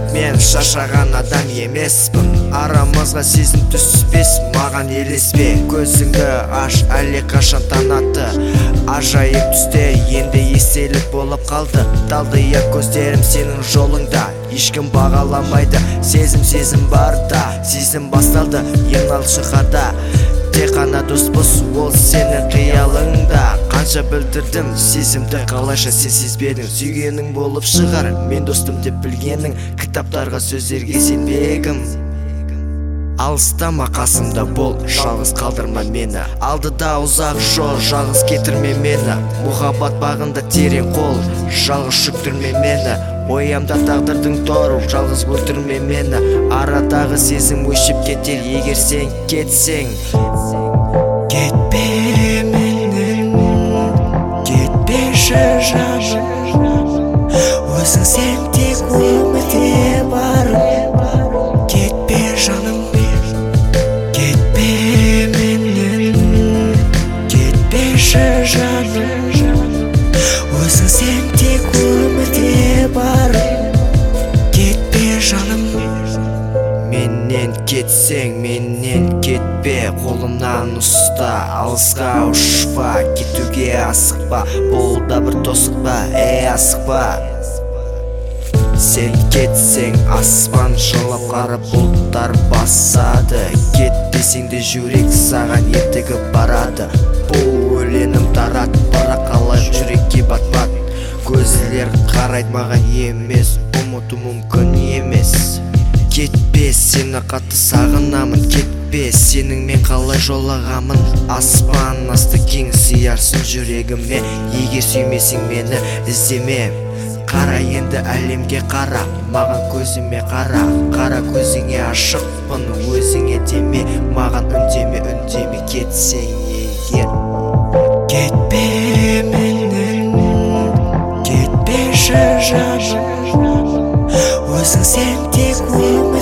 бірақ мен шаршаған адам емеспін. Арамызға сезім түспес, маған елеспе. Көзіңді аш, әлдеқашан танаты ажайып түсте, енді естелік болып қалды. Талдыя көздерім сенің жолыңда, ешкім бағаламайды. Сезім барда, сезім басталды ең алшықада. Тек қана доспыз, ол сенің қиялыңда. Қанша білдірдім сезімді, қалайша сен сезбедің. Сүйгенің болып шығар, мен достым деп білгенің. Кітаптарға, сөздерге сенбегім. Алыстама, қасымда бол, жалғыз қалдырма мені. Алдыда ұзақ жол, жалғыз кетірме мені. Мұхаббат бағында терең қол, жалғыз жүктірме мені. Ойымда тағдырдың тору, жалғыз өлтірме мені. Арадағы сезім өшіп кетер, егер сен кетсең. Кетпе менен, кетпеші жаным, өзің сен тек өмірде бар. Кетпе жаным, кетпе менен, кетпеші жаным, өзің сен тек өмірде бар. Кетпе жаным. Менен кетсең, менен кетпе, қолымнан ұста, алысқа ұшпа, кетуге асықпа, бұл да бір тосық па, асықпа. Сен кетсең, аспан жылап қара бұлттар басады. Кетпесең де жүрек саған ертігіп барады. Бұл өлеңім тарат, бірақ қалай жүрекке бат-бат. Көзілер қарайды маған емес, ұмыту мүмкін емес. Кетпе, сені қатты сағынамын, кетпе, сенің мен қалай жолағамын. Аспан асты кең сиярсың жүрегіме, егер сүймесең мені іздеме. Қара енді әлемге қара, маған көзіме қара. Қара көзіңе ашықпын, өзіңе деме, маған үндеме, кетсең егер. Кетпе менен, кетпеші жаным, өзің сен тек